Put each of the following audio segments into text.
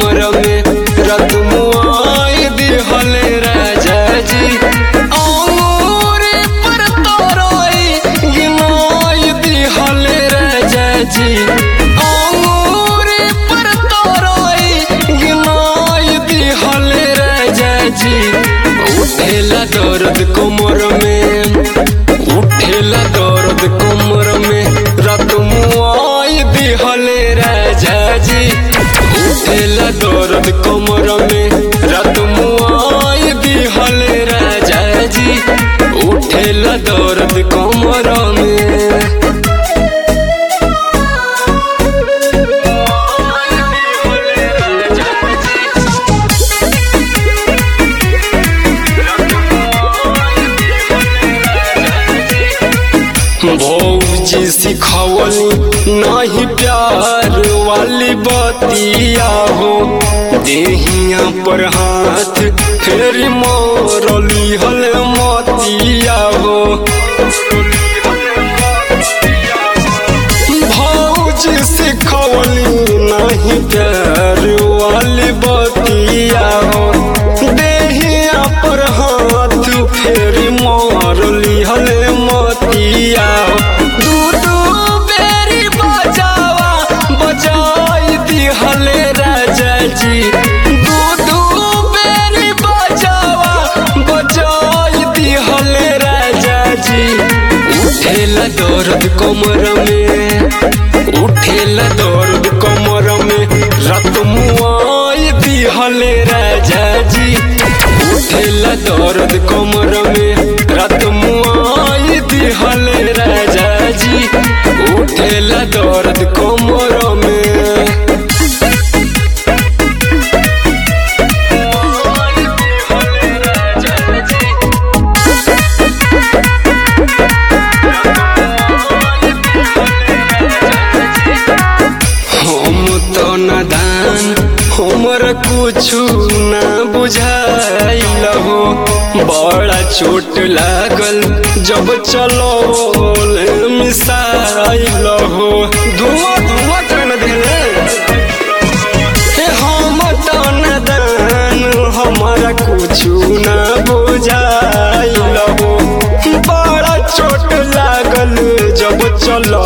कमर में रत मुआई दिहले राजा जी। अंगूरी पर तोरई गिनाई दिहले राजा जी। अंगूरी पर तोरई गिनाई दिहले राजा जी। उठेला दर्द कमर में, उठेला दर्द कमर में रत मुआई दिहले राजा जी। उठेला दर्द कमर में रत मुआई दिहले राजा जी। उठेला दर्द कमर में। भौजी सिखवली नाही प्यार वाली बतिया हो। देहिया पर हाथ फेरी मोरली हल मतिया हो। भौजी सिखवली नाही प्यार वाली बतिया हो। देहिया पर हाथ फेरी मोरली हल मतिया हो। दूधू बेरी बजावा बजाई दिहले राजा जी। दूधू बेरी बजावा बजाई दिहले राजा जी। उठेला दर्द कमर में, उठेला दर्द कमर में रत मुआई दिहले राजा जी। उठेला दर्द कमर में रत मुआई दिहले राजा जी। उठेला दर्द कमर में। हम तो नादान हमर कुछु ना बुझाइल हो। बड़ा चोट लागल जब चलो मिसाइल हो। धुआं धुआं कर दिले हम तो नादान हमारा कुछु ना बुझाइल हो। बड़ा चोट लागल जब चलो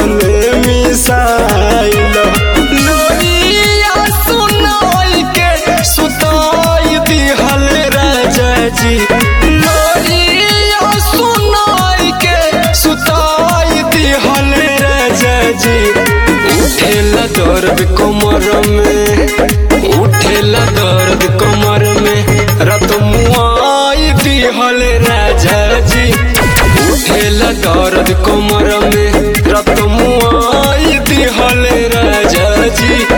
मिसाइल। लोरिया सुनाई के सुताई दिहले राजा जी। लोरिया सुनाई के सुताई दिहले राजा जी। उठेला दर्द कमर में, उठेला दर्द कमर में रत मुआई दिहले राजा जी। उठेला दर्द कमर में रत मुआई दिहले राजा जी।